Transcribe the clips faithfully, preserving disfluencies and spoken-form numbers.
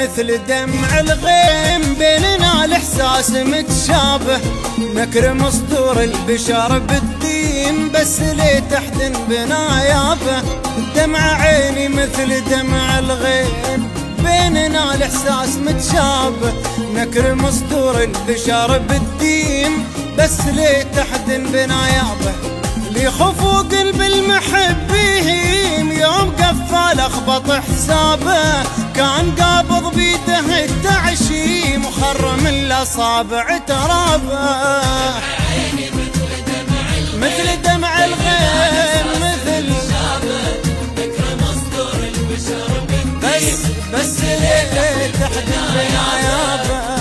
مثل دمع الغيم، بيننا الاحساس متشابه، نكرم صدور البشر بالدين، بس ليه تحزن بنا يابه. دمع عيني مثل دمع الغيم، بيننا الاحساس متشابه، نكرم صدور البشر بالدين، بس ليه تحزن بنا يابه. لي خفو قلب المحبين يوم قفل اخبط حسابه، كان قابض بيده التعشيم وخرم الاصابع ترابه. مثل دمع الغيم مثل بس بس ليه تحزن بنا يابه.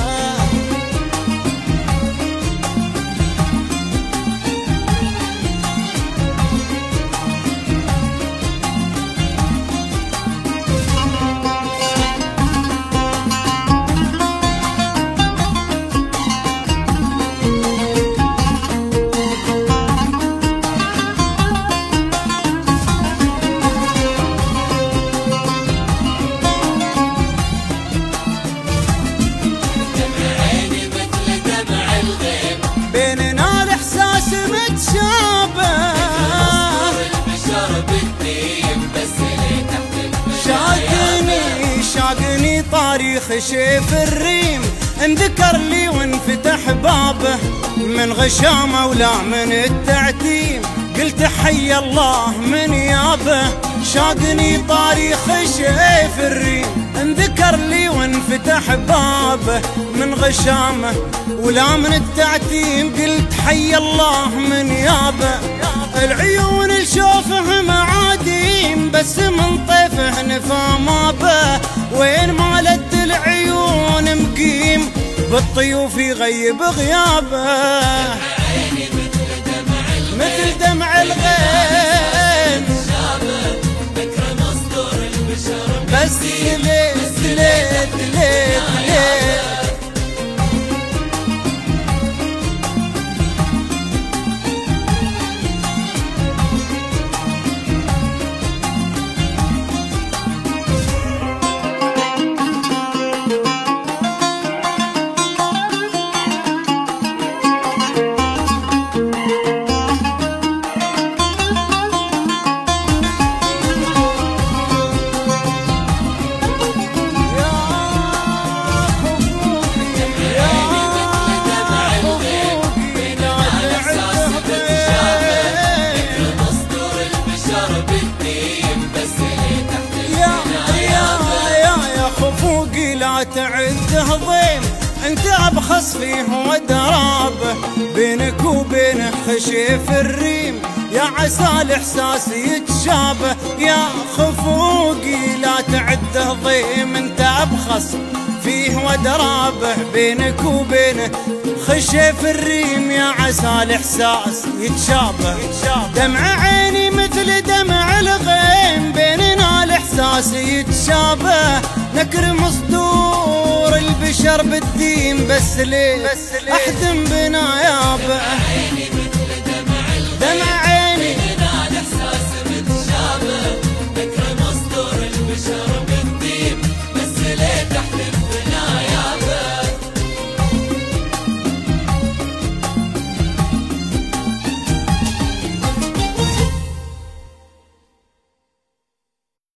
بيننا الاحساس متشابه، شاقني شاقني طاريخ شيف الريم، انذكر لي وانفتح بابه، من غشامه ولا من التعتيم، قلت حي الله من يابه. شاقني طاريخ شيف الريم، انذكر لي وانفتح بابه، من غشامه ولا من التعتيم، قلت حي الله من يابه. العيون الشوفه معاديم، بس من طيفه نفا مابه، وين ما لد العيون مقيم، بالطيوف يغيب غيابه. مثل دمع الغيم بس ليه ليه ليه ليه لا تعد هضيم، انت ابخص فيه ودرابه، بينك وبينه خشيف الريم، يا عسى الاحساس يتشابه. يا خفوقي لا تعد هضيم، انت ابخص فيه ودرابه، بينك وبينه خشيف الريم، يا عسى الاحساس يتشابه. دمع عيني مثل دمع الغيم، بيننا الاحساس يتشابه، نكرم صدور البشر بالدين، بس ليه احزن بنا يابه. دمع